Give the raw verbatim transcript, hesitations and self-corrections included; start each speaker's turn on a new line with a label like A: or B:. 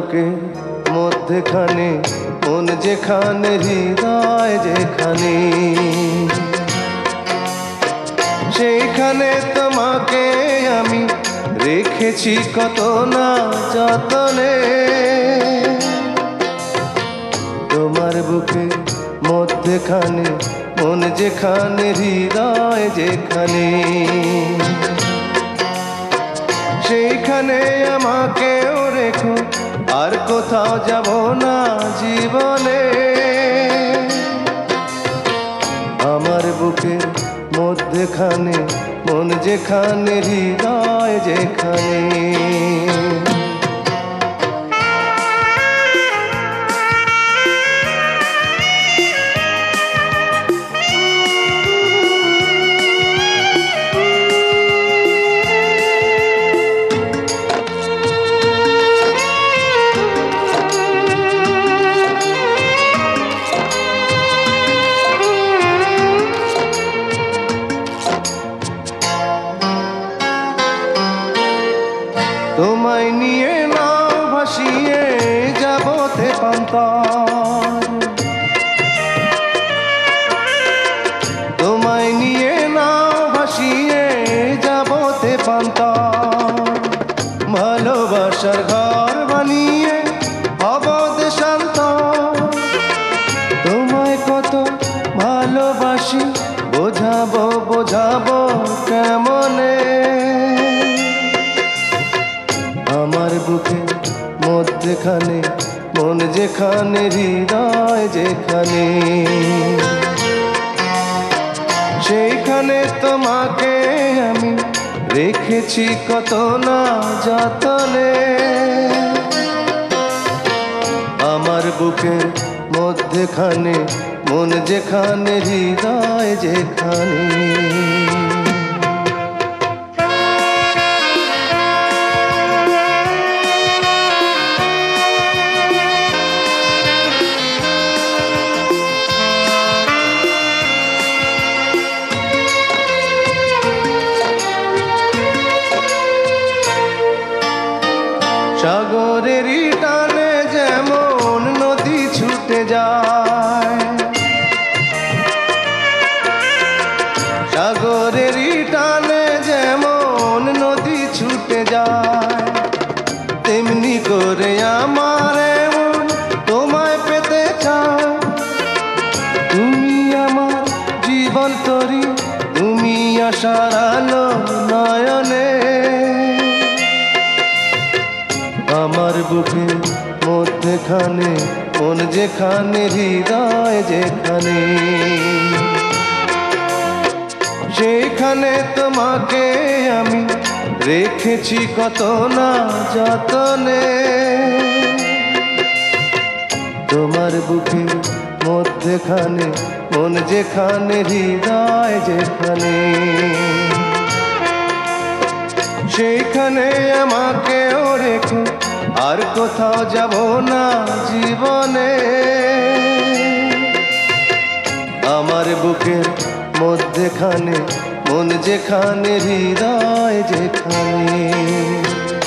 A: বুকে মধ্যখানে মন যেখানে হৃদয় যেখানে, সেইখানে তোমাকে আমি রেখেছি কত না যতনে। তোমার বুকে মধ্যখানে মন যেখানে হৃদয় যেখানে, সেইখানে আমাকেও রেখো, আর কোথাও যাব না জীবনে। আমার বুকের মধ্যখানে মন যেখানে হৃদয় যেখানে। তোমায় নিয়ে নাও ভাসিয়ে যাব তেপান্তর, তোমায় নিয়ে নাও ভাসিয়ে যাব তেপান্তর। ভালোবাসার ঘর বানিয়ে হব দেশান্তর, তোমায় কত ভালোবাসি বোঝাবো বোঝাবো কেমনে। আমার বুকে মধ্যখানে মন যেখানে হৃদয় যেখানে, সেইখানে তোমাকে আমি রেখেছি কত না যতনে। আমার বুকের মধ্যখানে মন যেখানে হৃদয় যেখানে। সাগরেরই টানে যেমন নদী ছুটে যায়, সাগরেরই টানে যেমন নদী ছুটে যায়, তেমনি করে আমার মন তোমায় পেতে চায়। তুমি আমার জীবন তরি, তুমি আশার আলো নয়নে। আমার বুকের মধ্যখানে মন যেখানে হৃদয় যেখানে, সেইখানে তোমাকে আমি রেখেছি কত না যতনে। তোমার বুকের মধ্যখানে মন যেখানে হৃদয় যেখানে, সেইখানে আমাকেও রেখো, আর কোথাও যাব না জীবনে। আমার বুকের মধ্যখানে মন যেখানে হৃদয় যেখানে।